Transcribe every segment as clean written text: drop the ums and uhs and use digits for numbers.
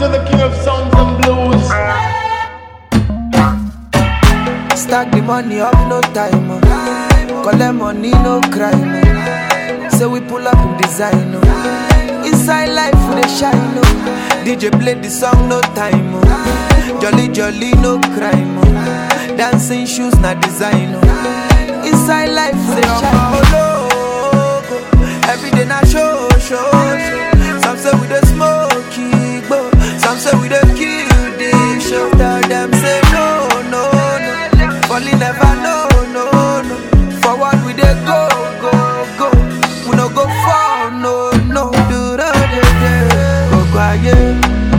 to the king of sounds and blues. Stack the money up, no time. Collect money, no crime. So we pull up in design. Inside life, we dey shine. DJ play the song, no time. Jolly, jolly, no crime. Dancing shoes, na design. Inside life, we dey shine. Every day, na show. Some say we dey smoke, some say we dey kill this show. Tell them say no. Only never know. Forward we dey go. We no go far, no. Do the day, go quiet.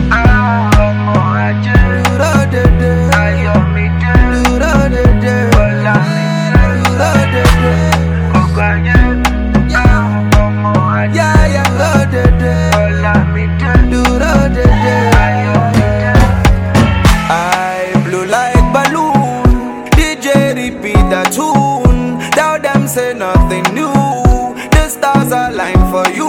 Do the day, do the day, go quiet. Yeah, do the day. I blow like balloon. DJ repeat the tune. Tell them say nothing new. The stars align for you.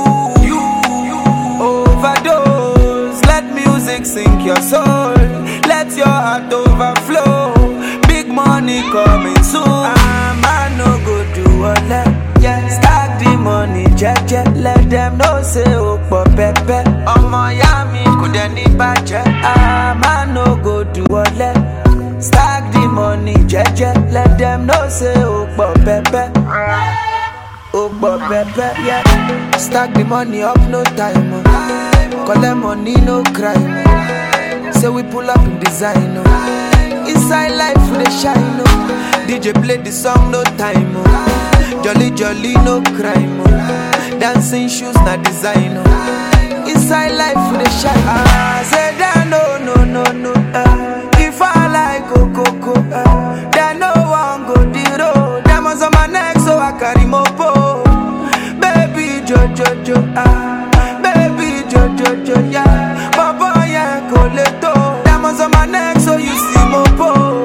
Overdose. Let music sink your soul. Let your heart overflow. Big money coming soon. I no go do all that. Yeah. Stack the money, jet. Let them know say opo pepe. Omo yami kudeni baje. I no go do all that. Stack the money, jet. Let them know say opo pepe. Opo pepe, yeah. Stack the money up, no time. Collect money, no crime. So we pull up in design. Inside life, we dey shine. DJ play the song, no time. Jolly, jolly, no crime. Dancing shoes, na design. Inside life, we dey shine. I say that no. If I like coco, then no one go the road. Diamonds on my neck, so I carry mopo. Baby Jojo, baby Jojo, yeah. Baba yeah, coleto. Diamonds on my neck, so you see mopo.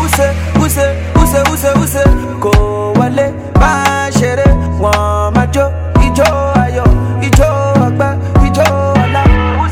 Use, go wale, ba shere, wa majo, ijo ayo, ijo agba, ijo ala.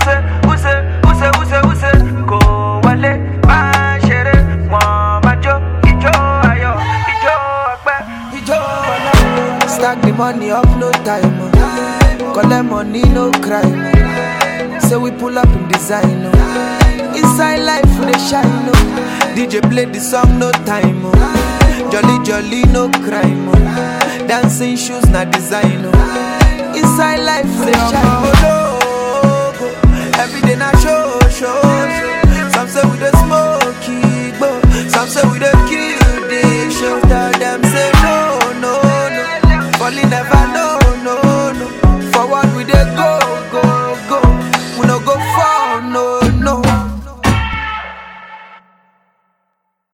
Use, go wale, ba shere, wa majo, ijo ayo, ijo agba, ijo ala. Stack the money up, no time. Collect money, no crime. So we pull up in design. Inside life, we dey shine. DJ play the song, no time. Jolly, jolly, no crime. Dancing shoes, na design. Inside life, we dey shine. Every day, na show.